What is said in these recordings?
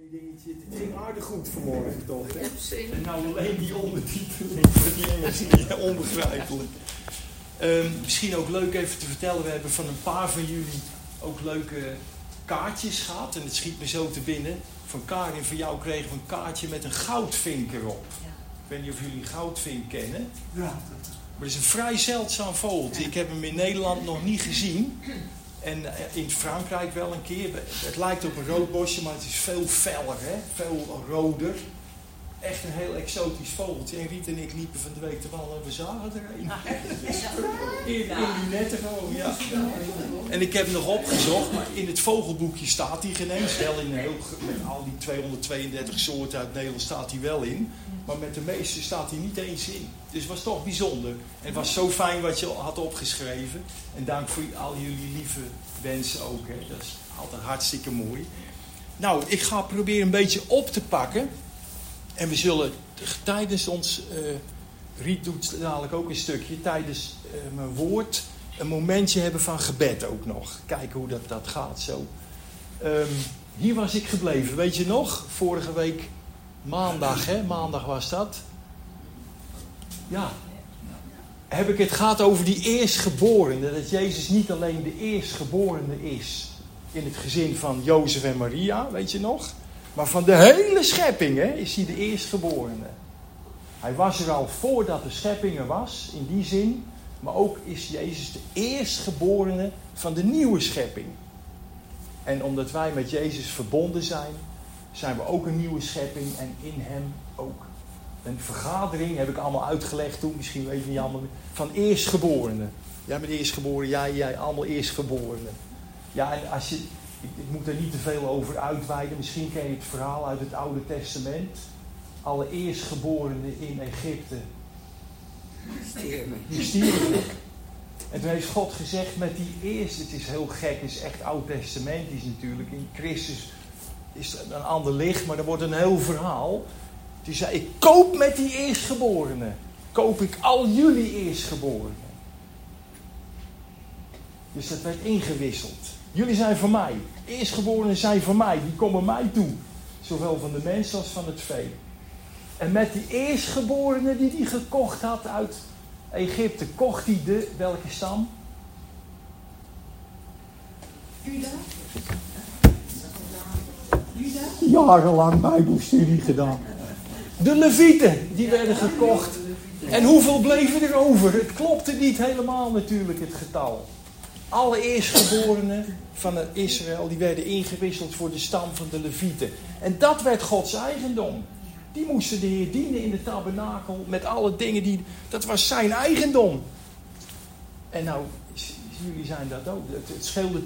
dingetje. Het ging aardig goed vanmorgen toch, hè? Absoluut. En nou alleen die ondertiteling voor die Engelsen, onbegrijpelijk. Misschien ook leuk even te vertellen, we hebben van een paar van jullie ook leuke kaart's gehad. En het schiet me zo te binnen. Van Karin, van jou kregen we een kaartje met een goudvink erop. Ja. Ik weet niet of jullie een goudvink kennen. Ja. Maar het is een vrij zeldzaam vogeltje. Ik heb hem in Nederland nog niet gezien. En in Frankrijk wel een keer. Het lijkt op een roodbosje, maar het is veel feller, hè? Veel roder. Echt een heel exotisch vogeltje. En Riet en ik liepen van de week te wandelen en we zagen er een. In die netten gewoon, ja. En ik heb nog opgezocht, maar in het vogelboekje staat hij geen eens. Wel in heel, met al die 232 soorten uit Nederland staat hij wel in. Maar met de meeste staat hij niet eens in. Dus het was toch bijzonder. En het was zo fijn wat je had opgeschreven. En dank voor al jullie lieve wensen ook. Hè. Dat is altijd hartstikke mooi. Nou, ik ga proberen een beetje op te pakken. En we zullen tijdens ons... Riet doet dadelijk ook een stukje. Tijdens mijn woord een momentje hebben van gebed ook nog. Kijken hoe dat gaat zo. Hier was ik gebleven. Weet je nog? Vorige week maandag, hè? Maandag was dat. Ja. Heb ik het gehad over die eerstgeborene. Dat Jezus niet alleen de eerstgeborene is. In het gezin van Jozef en Maria. Weet je nog? Maar van de hele schepping, hè, is hij de eerstgeborene. Hij was er al voordat de schepping er was, in die zin. Maar ook is Jezus de eerstgeborene van de nieuwe schepping. En omdat wij met Jezus verbonden zijn, zijn we ook een nieuwe schepping. En in hem ook een vergadering, heb ik allemaal uitgelegd toen, misschien weet je niet allemaal, van eerstgeborenen. Jij bent eerstgeboren, jij, allemaal eerstgeborenen. Ja, en als je... Ik moet er niet te veel over uitweiden. Misschien ken je het verhaal uit het Oude Testament. Alle eerstgeborenen in Egypte. Die stierven. En toen heeft God gezegd met die eerste... Het is heel gek, het is echt Oud-testamentisch natuurlijk. In Christus is het een ander licht, maar er wordt een heel verhaal. Die zei, ik koop met die eerstgeborenen. Koop ik al jullie eerstgeborenen. Dus dat werd ingewisseld. Jullie zijn van mij. Eerstgeborenen zijn van mij. Die komen mij toe. Zowel van de mens als van het vee. En met die eerstgeborenen die hij gekocht had uit Egypte, kocht hij welke stam? Juda. Jarenlang bijbelstudie gedaan. De Levieten, die werden gekocht. En hoeveel bleven er over? Het klopte niet helemaal natuurlijk, het getal. Alle eerstgeborenen van Israël, die werden ingewisseld voor de stam van de Levieten. En dat werd Gods eigendom. Die moesten de Heer dienen in de tabernakel met alle dingen dat was zijn eigendom. En nou, jullie zijn dat ook. Het scheelde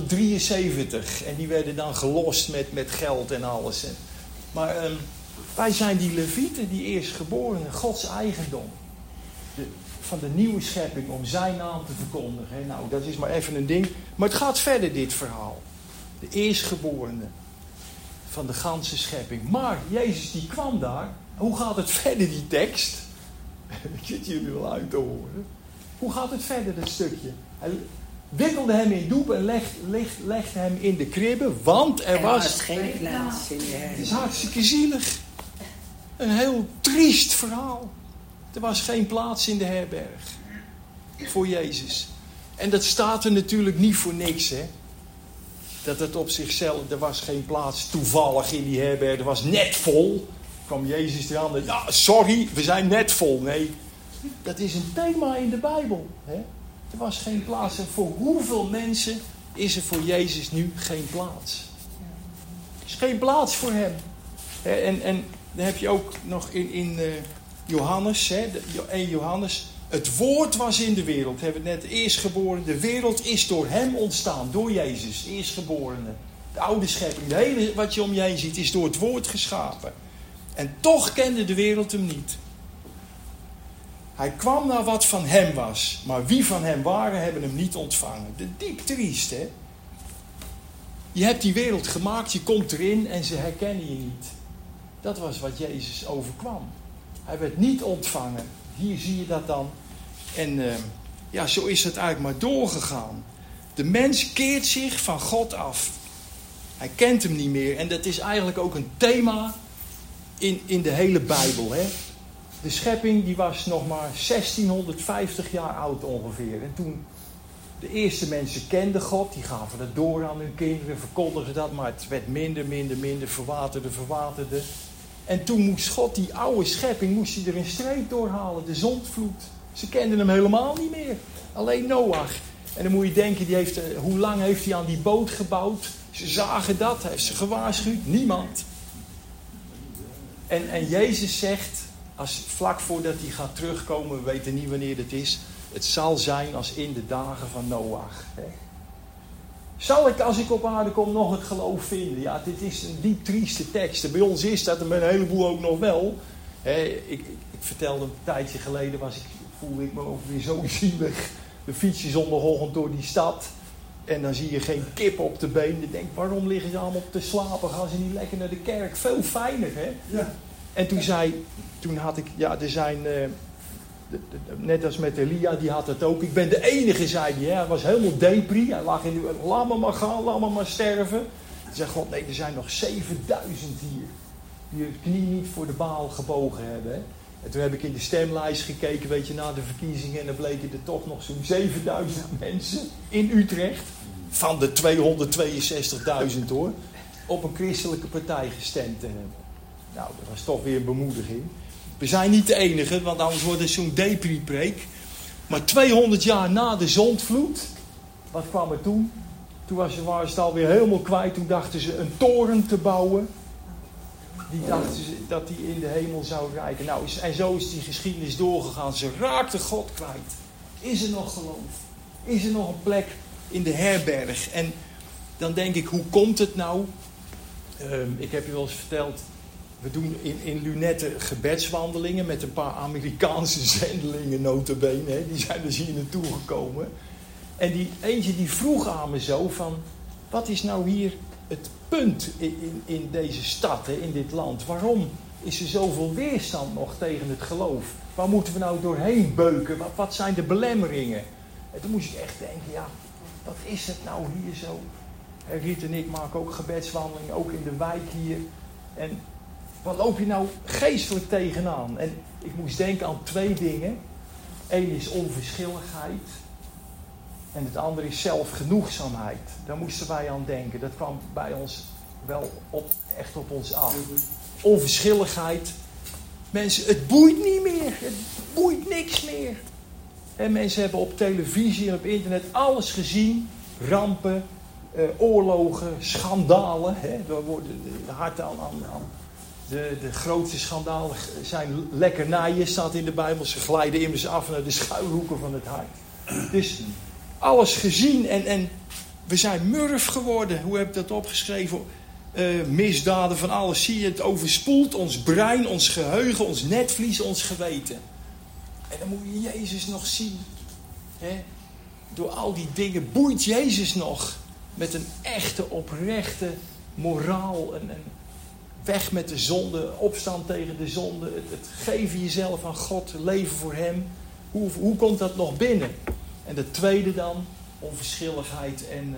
273. En die werden dan gelost met geld en alles. Maar wij zijn die Levieten, die eerstgeborenen, Gods eigendom. Van de nieuwe schepping om zijn naam te verkondigen. Nou, dat is maar even een ding. Maar het gaat verder, dit verhaal. De eerstgeborene van de ganse schepping. Maar Jezus die kwam daar. Hoe gaat het verder, die tekst? Ik zit jullie wel uit te horen. Hoe gaat het verder, dat stukje? Hij wikkelde hem in doek en legde hem in de kribbe. Want er was geen plaats in de herberg. Het is hartstikke zielig. Een heel triest verhaal. Er was geen plaats in de herberg voor Jezus. En dat staat er natuurlijk niet voor niks, hè. Dat het op zichzelf, er was geen plaats toevallig in die herberg. Er was net vol. Kwam Jezus eraan. Ja, sorry, we zijn net vol. Nee, dat is een thema in de Bijbel, hè. Er was geen plaats. En voor hoeveel mensen is er voor Jezus nu geen plaats? Er is geen plaats voor hem. En dan heb je ook nog in Johannes, 1 Johannes. Het woord was in de wereld. Hebben we het net eerstgeboren. De wereld is door hem ontstaan. Door Jezus, eerstgeborene. De oude schepping. De hele wat je om je heen ziet is door het woord geschapen. En toch kende de wereld hem niet. Hij kwam naar wat van hem was. Maar wie van hem waren, hebben hem niet ontvangen. De diep triest, hè. Je hebt die wereld gemaakt, je komt erin en ze herkennen je niet. Dat was wat Jezus overkwam. Hij werd niet ontvangen. Hier zie je dat dan. En zo is het eigenlijk maar doorgegaan. De mens keert zich van God af. Hij kent hem niet meer. En dat is eigenlijk ook een thema in de hele Bijbel. Hè? De schepping die was nog maar 1650 jaar oud ongeveer. En toen de eerste mensen kenden God, die gaven dat door aan hun kinderen, verkondigden dat, maar het werd minder, verwaterde. En toen moest God die oude schepping, moest hij er een streep doorhalen, de zondvloed. Ze kenden hem helemaal niet meer. Alleen Noach. En dan moet je denken, hoe lang heeft hij aan die boot gebouwd? Ze zagen dat, hij heeft ze gewaarschuwd. Niemand. En Jezus zegt, vlak voordat hij gaat terugkomen, we weten niet wanneer dat is, het zal zijn als in de dagen van Noach. Zal ik, als ik op aarde kom, nog het geloof vinden? Ja, dit is een diep trieste tekst. En bij ons is dat, en bij een heleboel ook nog wel. Ik vertelde een tijdje geleden, voelde ik me ook weer zo zielig. De fietsje zondagochtend door die stad. En dan zie je geen kip op de been. Je denkt, waarom liggen ze allemaal te slapen? Gaan ze niet lekker naar de kerk? Veel fijner, hè? Ja. En toen had ik, er zijn, net als met Elia, die had het ook. Ik ben de enige, zei hij. Hij was helemaal depri. Hij lag in laat me maar gaan, laat me maar sterven. Toen zei God, nee, er zijn nog 7000 hier. Die hun knie niet voor de Baal gebogen hebben. Hè? En toen heb ik in de stemlijst gekeken, weet je, na de verkiezingen. En dan bleken er toch nog zo'n 7000 mensen in Utrecht. Van de 262.000 hoor. Op een christelijke partij gestemd te hebben. Nou, dat was toch weer een bemoediging. We zijn niet de enige, want anders wordt het zo'n depri-preek. Maar 200 jaar na de zondvloed, wat kwam er toen? Toen waren ze het alweer helemaal kwijt. Toen dachten ze een toren te bouwen. Die dachten ze dat die in de hemel zou rijken. Nou, en zo is die geschiedenis doorgegaan. Ze raakten God kwijt. Is er nog geloof? Is er nog een plek in de herberg? En dan denk ik, hoe komt het nou? Ik heb je wel eens verteld. We doen in Lunette gebedswandelingen met een paar Amerikaanse zendelingen nota bene. Hè. Die zijn dus hier naartoe gekomen. En eentje die vroeg aan me zo van, wat is nou hier het punt in deze stad, hè, in dit land? Waarom is er zoveel weerstand nog tegen het geloof? Waar moeten we nou doorheen beuken? Wat zijn de belemmeringen? En toen moest ik echt denken, ja, wat is het nou hier zo? Riet en ik maken ook gebedswandelingen, ook in de wijk hier. En wat loop je nou geestelijk tegenaan? En ik moest denken aan 2 dingen. Eén is onverschilligheid. En het andere is zelfgenoegzaamheid. Daar moesten wij aan denken. Dat kwam bij ons wel echt op ons af. Onverschilligheid. Mensen, het boeit niet meer. Het boeit niks meer. En mensen hebben op televisie en op internet alles gezien. Rampen, oorlogen, schandalen. Daar worden hard aan. De grootste schandalen zijn lekkernijen, staat in de Bijbel. Ze glijden immers af naar de schuilhoeken van het hart. Dus alles gezien en we zijn murf geworden. Hoe heb ik dat opgeschreven? Misdaden van alles. Zie je, het overspoelt ons brein, ons geheugen, ons netvlies, ons geweten. En dan moet je Jezus nog zien. Hè? Door al die dingen boeit Jezus nog. Met een echte, oprechte moraal. En weg met de zonde, opstand tegen de zonde. Het geven jezelf aan God, leven voor Hem. Hoe komt dat nog binnen? En de tweede dan, onverschilligheid en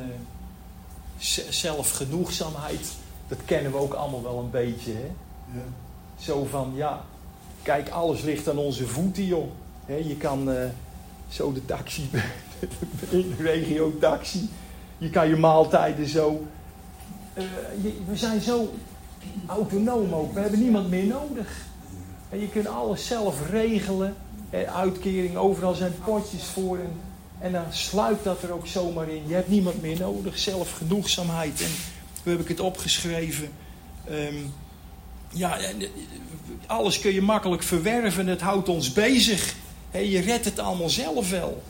zelfgenoegzaamheid. Dat kennen we ook allemaal wel een beetje. Hè? Ja. Zo van, ja, kijk, alles ligt aan onze voeten, joh. He, je kan zo de taxi, in de regio taxi. Je kan je maaltijden zo. We zijn zo autonoom ook. We hebben niemand meer nodig. En je kunt alles zelf regelen. Uitkering, overal zijn potjes voor. En dan sluipt dat er ook zomaar in. Je hebt niemand meer nodig. Zelfgenoegzaamheid. En hoe heb ik het opgeschreven? Alles kun je makkelijk verwerven. Het houdt ons bezig. Je redt het allemaal zelf wel.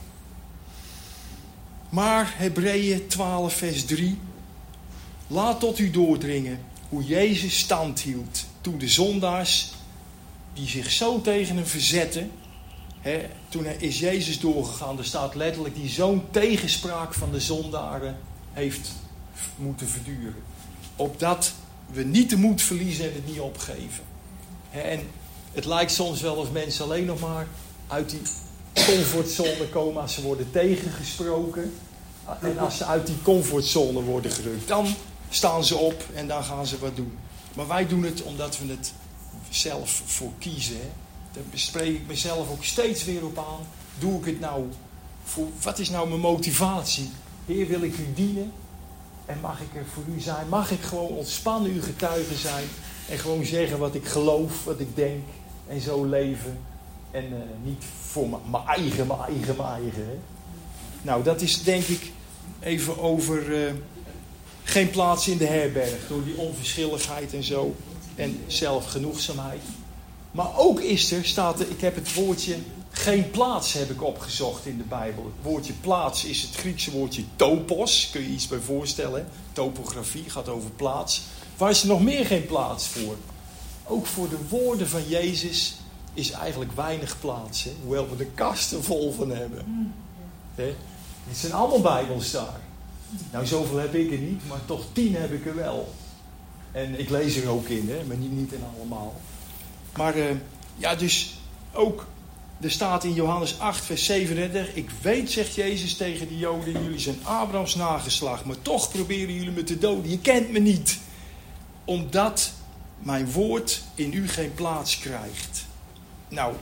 Maar Hebreeën 12 vers 3. Laat tot u doordringen hoe Jezus stand hield. Toen de zondaars die zich zo tegen hem verzetten. Toen is Jezus doorgegaan. Er staat letterlijk die zo'n tegenspraak van de zondaren heeft moeten verduren. Opdat we niet de moed verliezen en het niet opgeven. En het lijkt soms wel of mensen alleen nog maar uit die comfortzone komen als ze worden tegengesproken. En als ze uit die comfortzone worden gerukt. staan ze op en dan gaan ze wat doen. Maar wij doen het omdat we het zelf voor kiezen. Hè. Daar spreek ik mezelf ook steeds weer op aan. Doe ik het nou voor, wat is nou mijn motivatie? Heer, wil ik u dienen? En mag ik er voor u zijn? Mag ik gewoon ontspannen uw getuige zijn? En gewoon zeggen wat ik geloof, wat ik denk. En zo leven. En niet voor mijn eigen. Hè? Nou, dat is denk ik even over geen plaats in de herberg. Door die onverschilligheid en zo. En zelfgenoegzaamheid. Maar ook staat er, ik heb het woordje geen plaats heb ik opgezocht in de Bijbel. Het woordje plaats is het Griekse woordje topos. Kun je iets bij voorstellen? Topografie gaat over plaats. Waar is er nog meer geen plaats voor? Ook voor de woorden van Jezus is eigenlijk weinig plaats. Hè? Hoewel we de kasten vol van hebben. Hè? Het zijn allemaal Bijbels daar. Nou, zoveel heb ik er niet, maar toch 10 heb ik er wel. En ik lees er ook in, hè? Maar niet in allemaal. Maar dus ook, er staat in Johannes 8 vers 37... Ik weet, zegt Jezus tegen de Joden, jullie zijn Abrahams nageslacht, maar toch proberen jullie me te doden. Je kent me niet. Omdat mijn woord in u geen plaats krijgt. Nou,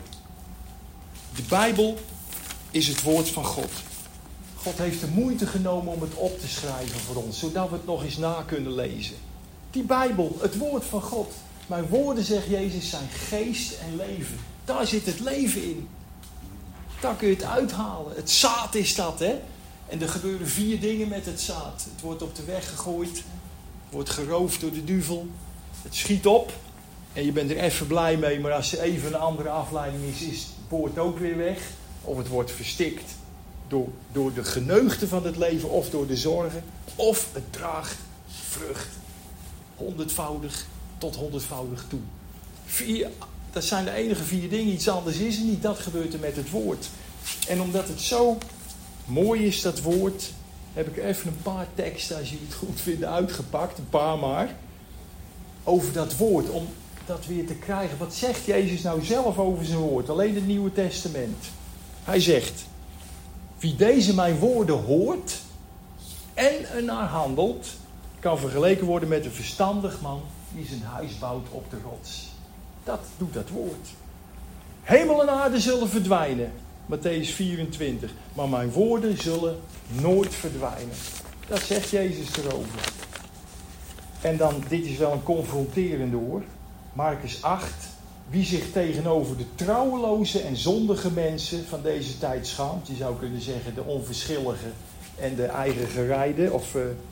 de Bijbel is het woord van God. God heeft de moeite genomen om het op te schrijven voor ons, zodat we het nog eens na kunnen lezen. Die Bijbel, het woord van God. Mijn woorden, zegt Jezus, zijn geest en leven. Daar zit het leven in. Daar kun je het uithalen. Het zaad is dat, hè. En er gebeuren 4 dingen met het zaad. Het wordt op de weg gegooid. Het wordt geroofd door de duivel. Het schiet op. En je bent er even blij mee. Maar als er even een andere afleiding is het poort ook weer weg. Of het wordt verstikt door de geneugten van het leven. Of door de zorgen. Of het draagt vrucht. 100-voudig tot 100-voudig toe. 4, dat zijn de enige 4 dingen. Iets anders is er niet. Dat gebeurt er met het woord. En omdat het zo mooi is, dat woord, heb ik even een paar teksten, als jullie het goed vinden, uitgepakt. Een paar maar. Over dat woord. Om dat weer te krijgen. Wat zegt Jezus nou zelf over zijn woord? Alleen het Nieuwe Testament. Hij zegt: wie deze mijn woorden hoort en ernaar handelt, kan vergeleken worden met een verstandig man die zijn huis bouwt op de rots. Dat doet dat woord. Hemel en aarde zullen verdwijnen. Matthäus 24. Maar mijn woorden zullen nooit verdwijnen. Dat zegt Jezus erover. En dan, dit is wel een confronterende hoor. Markus 8. Wie zich tegenover de trouweloze en zondige mensen van deze tijd schaamt. Je zou kunnen zeggen de onverschillige en de eigen gerijde. Of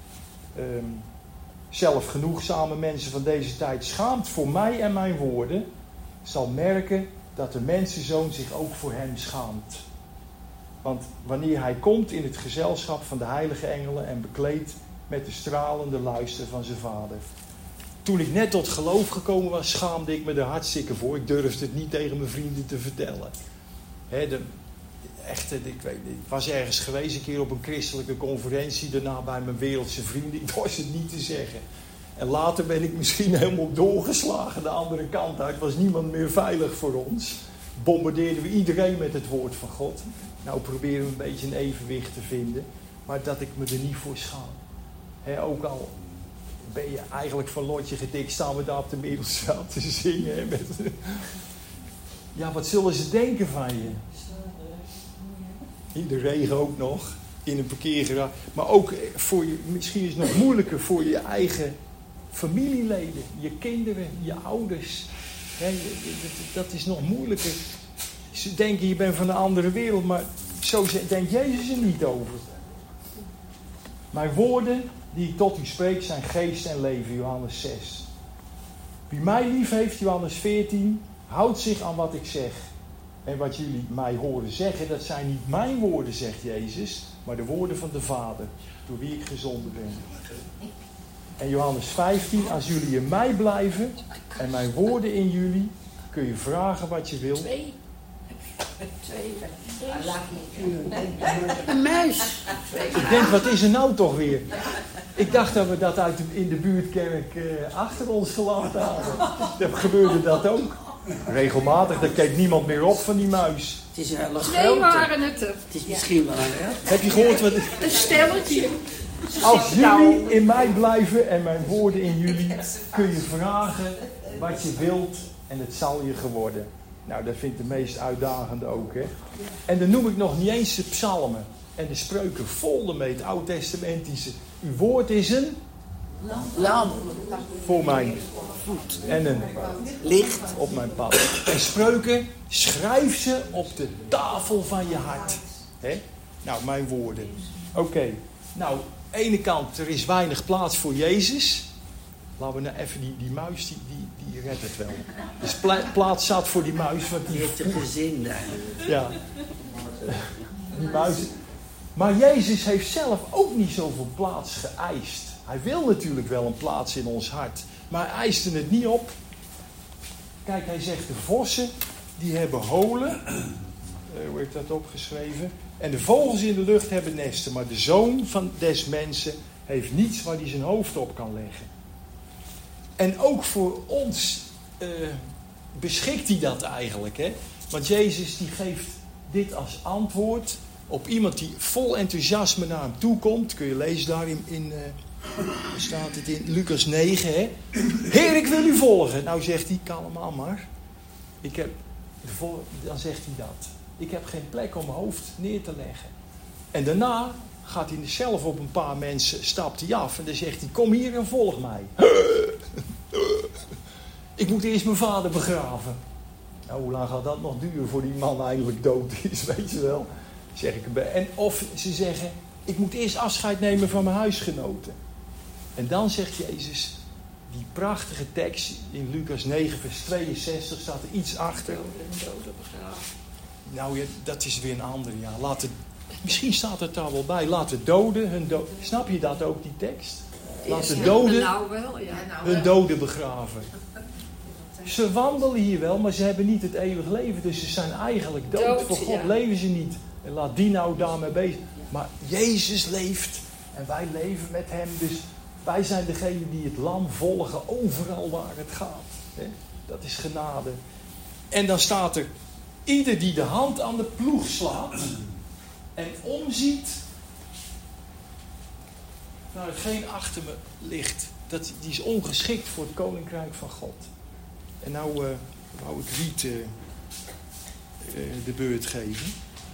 zelfgenoegzame mensen van deze tijd schaamt voor mij en mijn woorden. Zal merken dat de mensenzoon zich ook voor hem schaamt. Want wanneer hij komt in het gezelschap van de heilige engelen en bekleed met de stralende luister van zijn vader. Toen ik net tot geloof gekomen was, schaamde ik me er hartstikke voor. Ik durfde het niet tegen mijn vrienden te vertellen. Ik was ergens geweest een keer op een christelijke conferentie, daarna bij mijn wereldse vrienden. Ik was het niet te zeggen. En later ben ik misschien helemaal doorgeslagen de andere kant uit. Was niemand meer veilig voor ons. Bombardeerden we iedereen met het woord van God. Nou proberen we een beetje een evenwicht te vinden. Maar dat ik me er niet voor schaam. Ook al ben je eigenlijk van lotje getikt, staan we daar op de Middelstraat te zingen. Ja, wat zullen ze denken van je? In de regen ook nog. In een parkeergarage. Maar ook voor je, misschien is het nog moeilijker voor je eigen familieleden. Je kinderen, je ouders. Dat is nog moeilijker. Ze denken je bent van een andere wereld. Maar zo denkt Jezus er niet over. Mijn woorden die ik tot u spreek zijn geest en leven. Johannes 6. Wie mij lief heeft, Johannes 14. Houdt zich aan wat ik zeg. En wat jullie mij horen zeggen, dat zijn niet mijn woorden, zegt Jezus, maar de woorden van de Vader, door wie ik gezonden ben. En Johannes 15, als jullie in mij blijven en mijn woorden in jullie, kun je vragen wat je wil. 2. Een muis. Ik denk, wat is er nou toch weer? Ik dacht dat we dat in de buurtkerk achter ons gelaten hadden. Dan gebeurde dat ook. Regelmatig, daar keek niemand meer op van die muis. Het is een hele 2 grote. waren het er. Het is misschien wel een Heb je gehoord wat... Een stelletje. Als jullie in mij blijven en mijn woorden in jullie, kun je vragen wat je wilt en het zal je geworden. Nou, dat vind ik de meest uitdagende ook, hè. En dan noem ik nog niet eens de psalmen en de spreuken vol ermee, het Oud-testamentische. Uw woord is een Lam. voor mijn voet en een licht op mijn pad. En spreuken, schrijf ze op de tafel van je hart. Hè? Nou, mijn woorden. Oké. Nou, aan de ene kant, er is weinig plaats voor Jezus. Laten we nou even die muis, die redt het wel. Dus plaats zat voor die muis. Want Die heeft een gezin daar. Ja. Die muis. Maar Jezus heeft zelf ook niet zoveel plaats geëist. Hij wil natuurlijk wel een plaats in ons hart. Maar hij eiste het niet op. Kijk, hij zegt de vossen, die hebben holen. Hoe heb ik dat opgeschreven? En de vogels in de lucht hebben nesten. Maar de zoon van des mensen heeft niets waar hij zijn hoofd op kan leggen. En ook voor ons beschikt hij dat eigenlijk. Hè? Want Jezus die geeft dit als antwoord op iemand die vol enthousiasme naar hem toe komt. Kun je lezen daar staat het in Lucas 9. Hè? Heer, ik wil u volgen. Nou zegt hij, kalm aan maar. Dan zegt hij dat. Ik heb geen plek om mijn hoofd neer te leggen. En daarna gaat hij zelf op een paar mensen, stapt hij af. En dan zegt hij, kom hier en volg mij. Ik moet eerst mijn vader begraven. Nou, hoe lang gaat dat nog duren voor die man eindelijk dood is, weet je wel. Zeg ik erbij. En of ze zeggen, ik moet eerst afscheid nemen van mijn huisgenoten. En dan zegt Jezus, die prachtige tekst in Lucas 9 vers 62 staat er iets achter. Nou ja, dat is weer een andere. Ja. Misschien staat het daar wel bij. Laat de doden snap je dat ook, die tekst? Laat de doden hun doden begraven. Ze wandelen hier wel, maar ze hebben niet het eeuwig leven. Dus ze zijn eigenlijk dood. Voor God leven ze niet. En laat die nou daarmee bezig. Maar Jezus leeft. En wij leven met hem. Dus wij zijn degene die het lam volgen overal waar het gaat. Dat is genade. En dan staat er, ieder die de hand aan de ploeg slaat en omziet naar hetgeen achter me ligt, die is ongeschikt voor het koninkrijk van God. En nou wou ik Riet de beurt geven.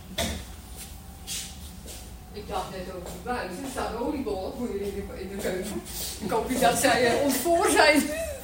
Ik dacht net over die buis. Er staan oliebollen voor jullie in de keuken. Ik hoop niet dat zij ons voor zijn.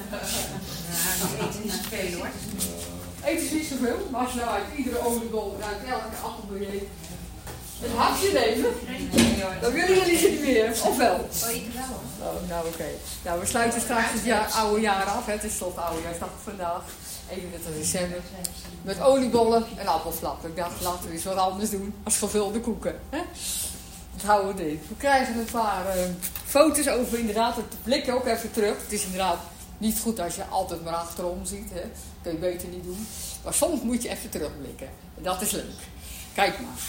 Ja, eten niet zoveel hoor. Eten is niet zoveel, maar als je nou uit iedere oliebol, uit elke appelbiljet een hapje nemen, dan willen jullie ze niet meer. Of wel? Oh, ik wel. Oh, nou oké. Nou, we sluiten straks het oude jaar af. Hè. Het is tot oudejaarsdag vandaag. 31 december. Met oliebollen en appelflap. Ik dacht, laten we eens wat anders doen als gevulde koeken. Hè? Dat houden we erin. We krijgen een paar foto's over inderdaad het blikken ook even terug. Het is inderdaad niet goed als je altijd maar achterom ziet. Hè. Dat kun je beter niet doen. Maar soms moet je even terugblikken. En dat is leuk. Kijk maar.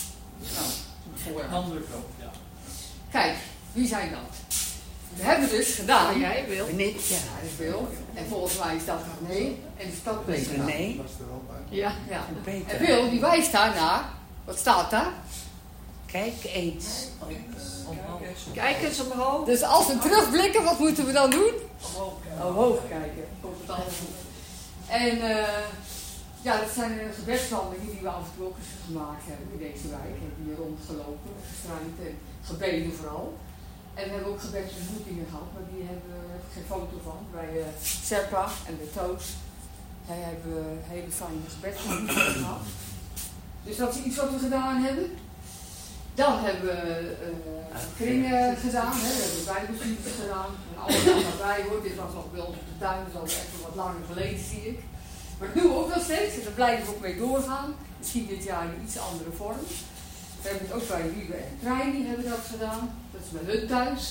Nou, Handelijk ook, ja. kijk, wie zijn dat? We hebben dus gedaan. Jij wil. Niet, ja. Ja, dat is Wil. En volgens mij is dat René. En is dat Peter. Nee, Ja. En Peter. Wil, die wijst daarnaar. Wat staat daar? Kijk eens. Kijk eens omhoog. Dus als we terugblikken, wat moeten we dan doen? Omhoog kijken. Komt het allemaal goed. En ja, dat zijn gebedswandelingen die we af en toe ook eens gemaakt hebben in deze wijk. We hebben hier rondgelopen, gestruind en gebeden vooral. En we hebben ook gebedsontmoetingen gehad, maar die hebben we geen foto van. Bij Serpa en de Toos. Wij hebben hele fijne gebedsontmoetingen gehad. Dus dat is iets wat we gedaan hebben. Dan hebben we kringen gedaan, hè. We hebben bijbelstudies gedaan. En alles wat daarbij hoort. Dit was nog bij ons op de tuin, dat is al echt wat langer geleden, zie ik. Maar dat doen we ook nog steeds en daar blijven we ook mee doorgaan. Misschien dit jaar in iets andere vorm. We hebben het ook bij Wiebe en Treini hebben dat gedaan. Dat is bij hun thuis.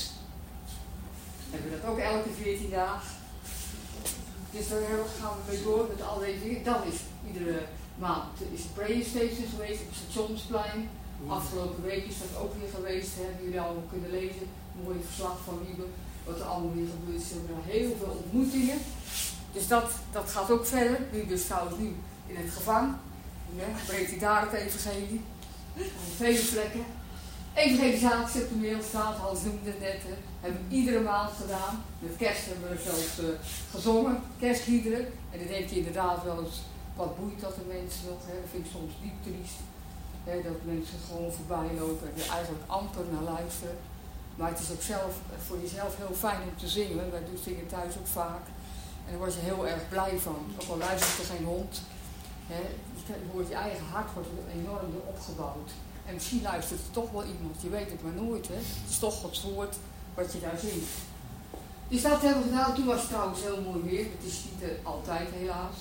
We hebben dat ook elke 14 dagen. Dus daar gaan we mee door met al deze dingen. Dan is iedere maand is de prayer station geweest op het Stationsplein. Afgelopen week is dat ook weer geweest. Hebben jullie allemaal kunnen lezen. Een mooi verslag van Wiebe. Wat er allemaal weer gebeurd is. We hebben heel veel ontmoetingen. Dus dat gaat ook verder. Nu dus trouwens nu in het gevang. Ja, breekt hij daar het evangelie. Op vele plekken. Evangelisatie op de Meelstraat, Hans noemde het net, hè, hebben we iedere maand gedaan. Met kerst hebben we zelfs gezongen, kerstliederen. En dan denk je inderdaad wel eens, wat boeit dat de mensen nog? Hè? Dat vind ik soms diep triest. Hè, dat mensen gewoon voorbij lopen en er eigenlijk amper naar luisteren. Maar het is ook zelf, voor jezelf heel fijn om te zingen. Wij zingen thuis ook vaak. En daar word je heel erg blij van. Ook al luistert er geen hond. Hè, je eigen hart wordt enorm door opgebouwd. En misschien luistert er toch wel iemand. Je weet het maar nooit. Hè. Het is toch Gods woord wat je daar zingt. Dus dat hebben we gedaan. Toen was het trouwens heel mooi weer. Het is niet altijd helaas.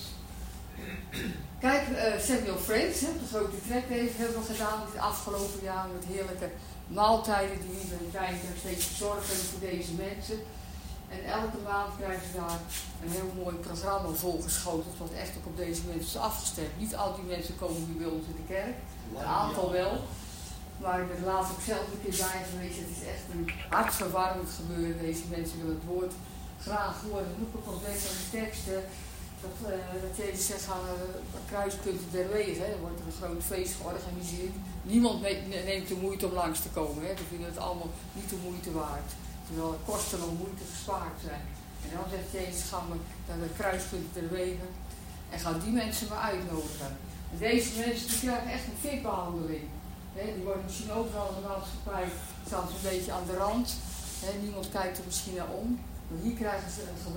Kijk, Samuel Friends, de grote treklezer, hebben we gedaan dit afgelopen jaar met heerlijke maaltijden die we in Rijnberg steeds verzorgen voor deze mensen. En elke maand krijgen ze daar een heel mooi programma volgeschoten, wat echt ook op deze mensen is afgestemd. Niet al die mensen komen hier bij ons in de kerk, een aantal wel. Maar ik ben laatst ook zelf een keer bij geweest. Het is echt een hartverwarmend gebeuren. Deze mensen willen het woord graag horen. Roep ik ook net aan de teksten. Dat Jezus zegt aan kruispunten der wegen. Er wordt er een groot feest georganiseerd. Niemand neemt de moeite om langs te komen. Hè. We vinden het allemaal niet de moeite waard. Terwijl kosten en moeite gespaard zijn. En dan zegt Jezus, gaan we naar de kruispunten der wegen. En gaan die mensen maar uitnodigen. En deze mensen die krijgen echt een VIP-behandeling. Die worden misschien overal in de maatschappij, staan ze een beetje aan de rand. Niemand kijkt er misschien naar om. Maar hier krijgen ze een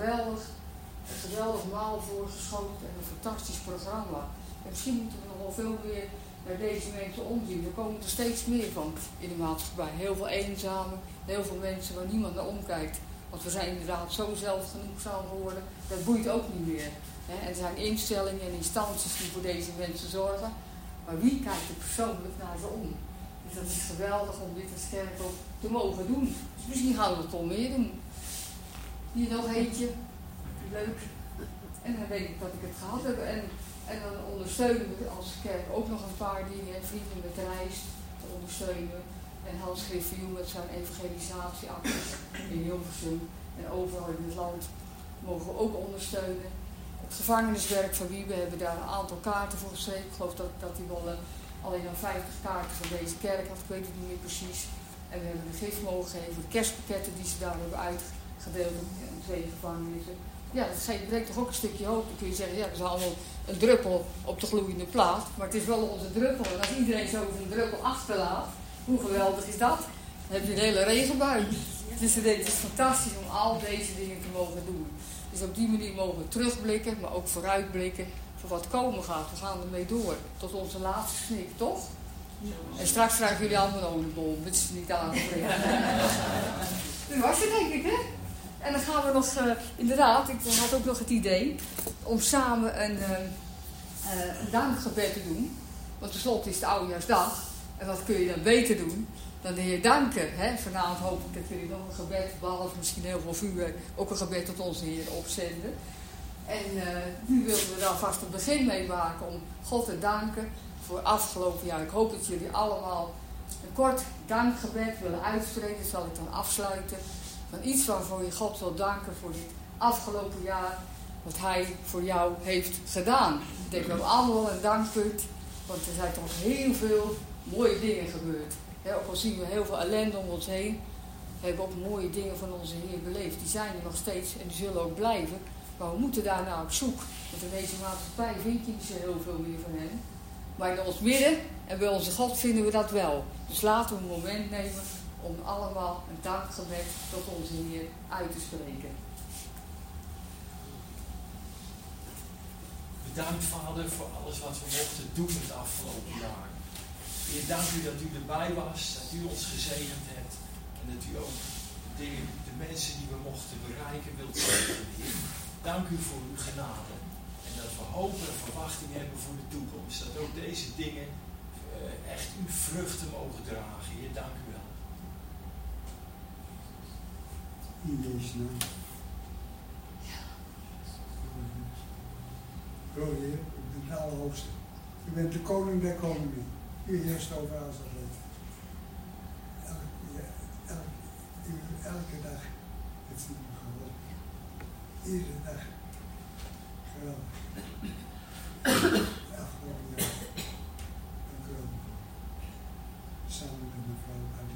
geweldig maal voorgeschoten en een fantastisch programma. En misschien moeten we nog wel veel meer naar deze mensen omzien. Er komen er steeds meer van in de maatschappij. Heel veel eenzamen, heel veel mensen waar niemand naar omkijkt. Want we zijn inderdaad zo zelfgenoegzaam geworden, dat boeit ook niet meer. En er zijn instellingen en instanties die voor deze mensen zorgen. Maar wie kijkt er persoonlijk naar ze om? Dus dat is geweldig om dit als kerk ook te mogen doen. Dus misschien gaan we het wel meer doen. Hier nog eentje. Leuk. En dan weet ik dat ik het gehad heb. En dan ondersteunen we als kerk ook nog een paar dingen. Vrienden met reis te ondersteunen. En Hans Griffioen met zijn evangelisatieacties in Hilversum. En overal in het land mogen we ook ondersteunen. Het gevangeniswerk van Wiebe hebben daar een aantal kaarten voor geschreven. Ik geloof dat hij wel alleen al 50 kaarten van deze kerk had, ik weet het niet meer precies. En we hebben een gift mogen geven voor de kerstpakketten die ze daar hebben uitgedeeld in 2 gevangenissen. Ja, dat brengt toch ook een stukje hoop. Dan kun je zeggen, ja, dat is allemaal een druppel op de gloeiende plaat. Maar het is wel onze druppel. En als iedereen zo een druppel achterlaat, hoe geweldig is dat? Dan heb je een hele regenbui. Dus het is fantastisch om al deze dingen te mogen doen. Dus op die manier mogen we terugblikken, maar ook vooruitblikken voor wat komen gaat. We gaan ermee door, tot onze laatste snik, toch? Ja. En straks krijgen jullie allemaal een oliebol, dat is niet aangebreken. Dat was het denk ik, hè? En dan gaan we nog, inderdaad, ik had ook nog het idee om samen een dankgebed te doen. Want tenslotte is het Oudejaarsdag. En wat kun je dan beter doen dan de Heer danken. Hè? Vanavond hoop ik dat jullie nog een gebed, behalve misschien heel veel vuur, ook een gebed tot onze Heer opzenden. En nu willen we daar vast een begin mee maken om God te danken voor afgelopen jaar. Ik hoop dat jullie allemaal een kort dankgebed willen uitspreken. Dat zal ik dan afsluiten. Van iets waarvoor je God wil danken voor dit afgelopen jaar. Wat Hij voor jou heeft gedaan. Ik denk dat we allemaal een dankpunt. Want er zijn toch heel veel mooie dingen gebeurd. He, ook al zien we heel veel ellende om ons heen. We hebben ook mooie dingen van onze Heer beleefd. Die zijn er nog steeds en die zullen ook blijven. Maar we moeten daarna op zoek. Want in deze maatschappij vind je niet zo heel veel meer van Hem. Maar in ons midden en bij onze God vinden we dat wel. Dus laten we een moment nemen om allemaal een dankgebed tot onze Heer uit te spreken. Bedankt Vader voor alles wat we mochten doen het afgelopen jaar. Heer, dank u dat u erbij was, dat u ons gezegend hebt. En dat u ook de mensen die we mochten bereiken wilt zegenen. Heer, dank u voor uw genade. En dat we hoop en verwachting hebben voor de toekomst. Dat ook deze dingen echt uw vruchten mogen dragen. Heer, dank u wel. In deze naam. Grote Heer, u bent de Allerhoogste. U bent de koning der koningen. U heerst over alles wat leeft. Elke dag heeft u me geholpen. Iedere dag. Geweldig. Afgelopen jaar. Dank u wel. Samen met mevrouw.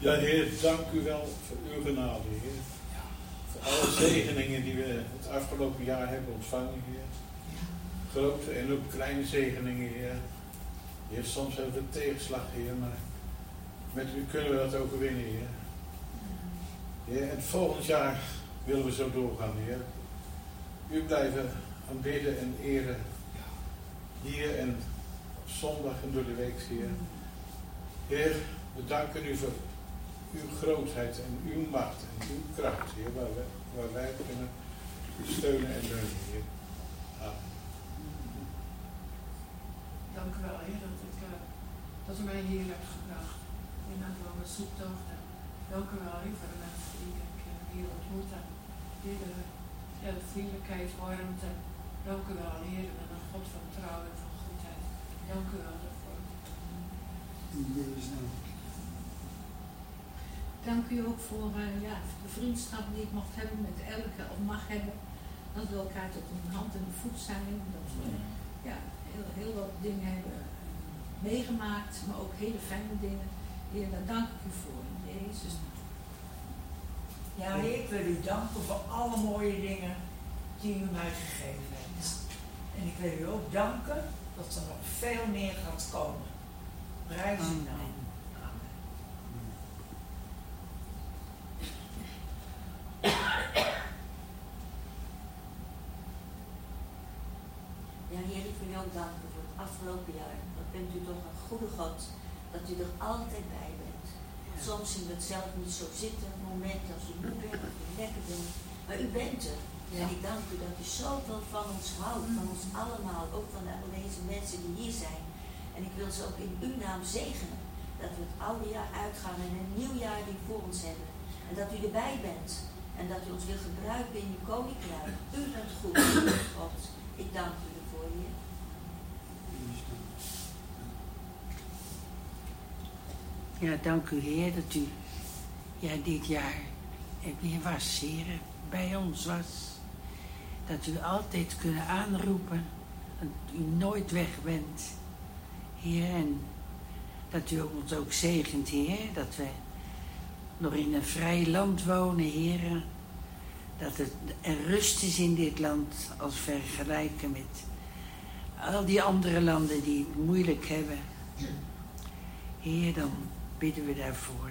Ja, Heer, dank u wel voor uw genade, Heer. Voor alle zegeningen die we het afgelopen jaar hebben ontvangen, Heer. Grote en ook kleine zegeningen, Heer. Heer, soms hebben we tegenslag, Heer, maar met u kunnen we dat overwinnen, Heer. Heer, en volgend jaar willen we zo doorgaan, Heer. U blijven aanbidden en eren. Hier en op zondag en door de week, Heer. Heer, we danken u voor uw grootheid en uw macht en uw kracht, Heer, waar wij kunnen steunen en leunen, Heer. Amen. Dank u wel, Heer, dat u mij hier hebt gebracht. In het lange zoektocht. Dank u wel, Heer, voor de mensen die ik hier ontmoet heb. Heer, de vriendelijkheid, warmte. Dank u wel, Heer, en een God van trouw en van goedheid. Dank u wel daarvoor. In Jezus' naam. Dank u ook voor de vriendschap die ik mocht hebben met elke, of mag hebben. Dat we elkaar tot een hand en een voet zijn. Dat we heel wat dingen hebben meegemaakt, maar ook hele fijne dingen. Heer, daar dank ik u voor in Jezus' naam. Ja, Heer, ik wil u danken voor alle mooie dingen die u mij gegeven hebt. En ik wil u ook danken dat er nog veel meer gaat komen. Prijs uw naam. Ja, Heer, ik wil u ook danken voor het afgelopen jaar. Dat bent u toch een goede God, dat u er altijd bij bent. Soms zien we het zelf niet zo zitten, momenten als u moe bent, of u lekker bent, maar u bent er. Ja. En ik dank u dat u zoveel van ons houdt, van ons allemaal, ook van al deze mensen die hier zijn. En ik wil ze ook in uw naam zegenen, dat we het oude jaar uitgaan en een nieuw jaar die voor ons hebben. En dat u erbij bent en dat u ons wil gebruiken in uw koninkrijk. U bent goed, God. Ik dank u ervoor, Heer. Ja, dank u, Heer, dat u dit jaar weer was, Heer, bij ons was. Dat u altijd kunnen aanroepen, dat u nooit weg bent, Heer. En dat u ons ook zegent, Heer, dat we nog in een vrij land wonen, Heer. Dat er rust is in dit land als vergelijken met al die andere landen die het moeilijk hebben. Heer, dan bidden we daarvoor.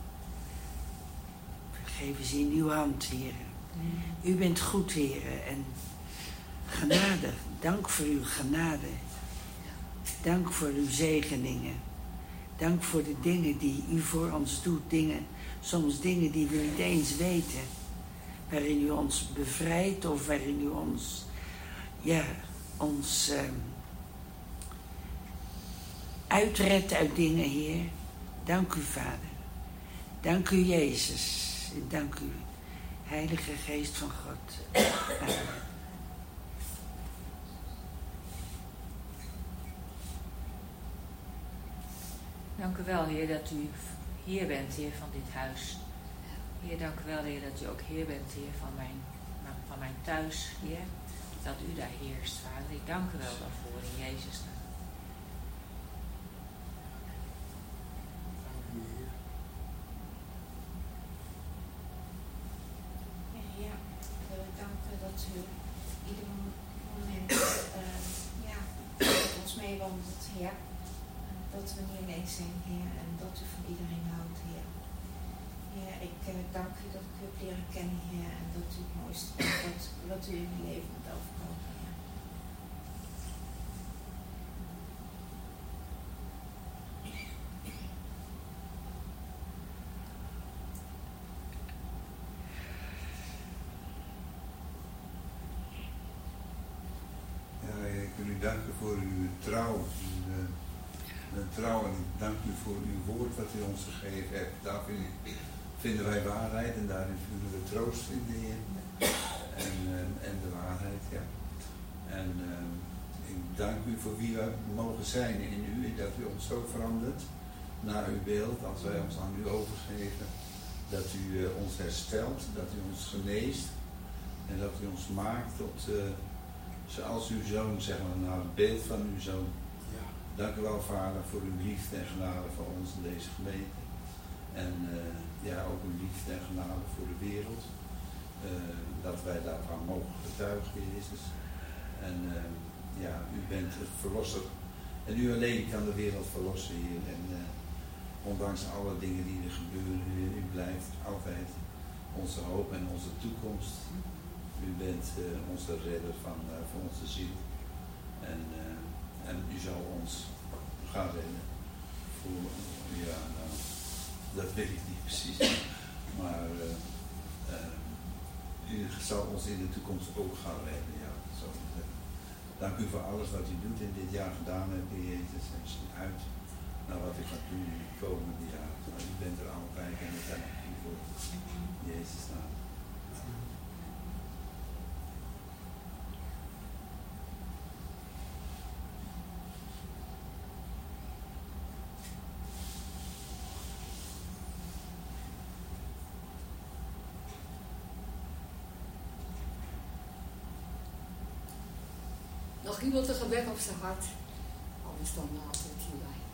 We geven ze in uw hand, Heer. U bent goed, Heer, en genade. Dank voor uw genade. Dank voor uw zegeningen. Dank voor de dingen die u voor ons doet. Soms dingen die we niet eens weten. Waarin u ons bevrijdt of waarin u ons uitredt uit dingen, Heer. Dank u, Vader. Dank u, Jezus. En dank u, Heilige Geest van God. Amen. Dank u wel, Heer, dat u Heer bent, Heer, van dit huis. Heer, dank u wel, Heer, dat u ook Heer bent, Heer, van mijn thuis, Heer. Dat u daar heerst, Vader. Ik dank u wel daarvoor, in Jezus' naam. Ja, dank u dat u ieder moment met ons meewandelt, Heer. Dat we niet alleen zijn, Heer, en dat u van iedereen houdt, Heer. Heer, ik dank u dat ik u heb leren kennen, Heer, en dat u het mooiste bent wat u in uw leven moet overkomen, Heer. Ja, ik wil u danken voor uw trouw. Trouw en ik dank u voor uw woord wat u ons gegeven hebt. Daar vinden wij waarheid en daarin kunnen we troost vinden in. En de waarheid, ja. En ik dank u voor wie we mogen zijn in u en dat u ons zo verandert naar uw beeld als wij ons aan u overgeven. Dat u ons herstelt, dat u ons geneest en dat u ons maakt tot zoals uw zoon, zeg maar, naar het beeld van uw zoon. Dank u wel, Vader, voor uw liefde en genade voor ons in deze gemeente. En ook uw liefde en genade voor de wereld. Dat wij daarvan mogen getuigen, Heer Jezus. En u bent de verlosser. En u alleen kan de wereld verlossen, Heer. En ondanks alle dingen die er gebeuren, Heer, u blijft altijd onze hoop en onze toekomst. U bent onze redder van onze ziel. En u zal ons gaan redden. Dat weet ik niet precies. Maar u zal ons in de toekomst ook gaan redden. Ja, zo. Dank u voor alles wat u doet in dit jaar gedaan hebt, Heer Jezus. En zie uit naar wat u gaat doen in het komende jaar. Maar u bent er altijd en ik dank u voor Jezus' naam. Nog iemand een gebed op zijn hart? Anders dan laten we het hierbij.